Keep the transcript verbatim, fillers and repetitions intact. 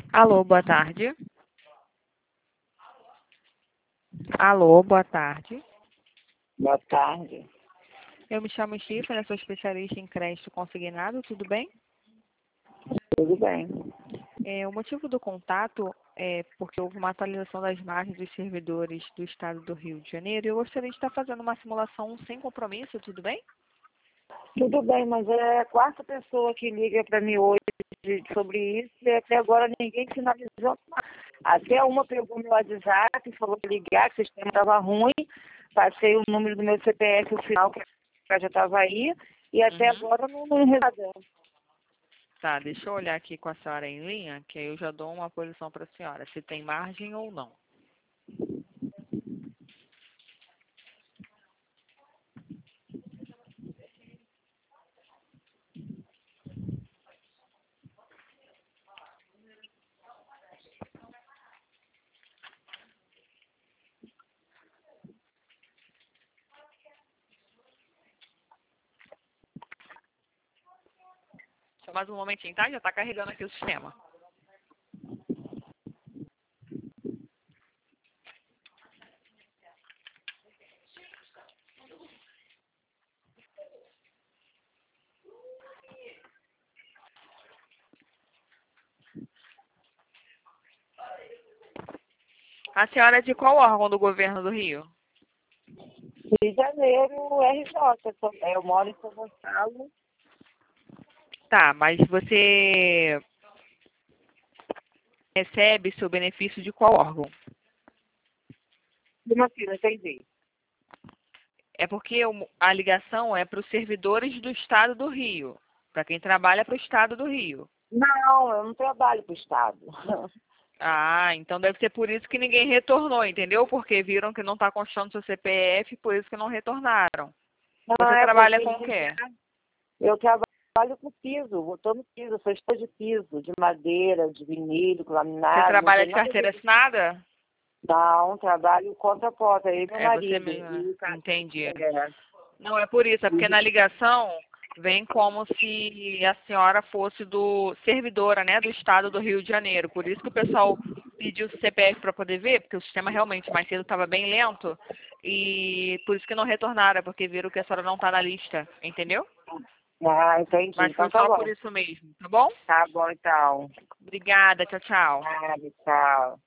Alô, boa tarde. Alô, boa tarde. Boa tarde. Eu me chamo Stephanie, sou especialista em crédito consignado, tudo bem? Tudo bem. É, o motivo do contato é porque houve uma atualização das margens dos servidores do estado do Rio de Janeiro e eu gostaria de estar fazendo uma simulação sem compromisso, tudo bem? Tudo bem, mas é a quarta pessoa que liga para mim hoje sobre isso e até agora ninguém finalizou. Até uma pegou meu WhatsApp e falou que ligar, que o sistema estava ruim. Passei o número do meu C P F, o final, que já estava aí, e até Uhum. agora não não resolveu. Tá, deixa eu olhar aqui com a senhora em linha, que aí eu já dou uma posição para a senhora, se tem margem ou não. Só mais um momentinho, tá? Já está carregando aqui o sistema. A senhora é de qual órgão do governo do Rio? Rio de Janeiro, R J. Eu moro em São Gonçalo. Tá, mas você recebe seu benefício de qual órgão? De uma filha, entendi. É porque o- a ligação é para os servidores do Estado do Rio, para quem trabalha para o Estado do Rio. Não, eu não trabalho para o Estado. Ah, então deve ser por isso que ninguém retornou, entendeu? Porque viram que não está constando seu C P F, por isso que não retornaram. Não, Você é trabalha porque com o quê? eu trabalho com piso, eu estou no piso, eu sou esposa de piso, de madeira, de vinil, Você laminado, não trabalha tem de nada a carteira ver. assinada? Não, trabalho contra a porta, eu e meu É você marido. mesma. E, ca- Entendi. é, Não, é por isso, é porque e- na ligação vem como se a senhora fosse do servidora, né, do estado do Rio de Janeiro. Por isso que o pessoal pediu o C P F para poder ver, porque o sistema realmente mais cedo estava bem lento e por isso que não retornaram, porque viram que a senhora não está na lista, entendeu? ah, entendi. Mas foi Então tá só por bom. isso mesmo, tá bom? Tá bom, então. Obrigada, tchau, tchau. Ah, tchau.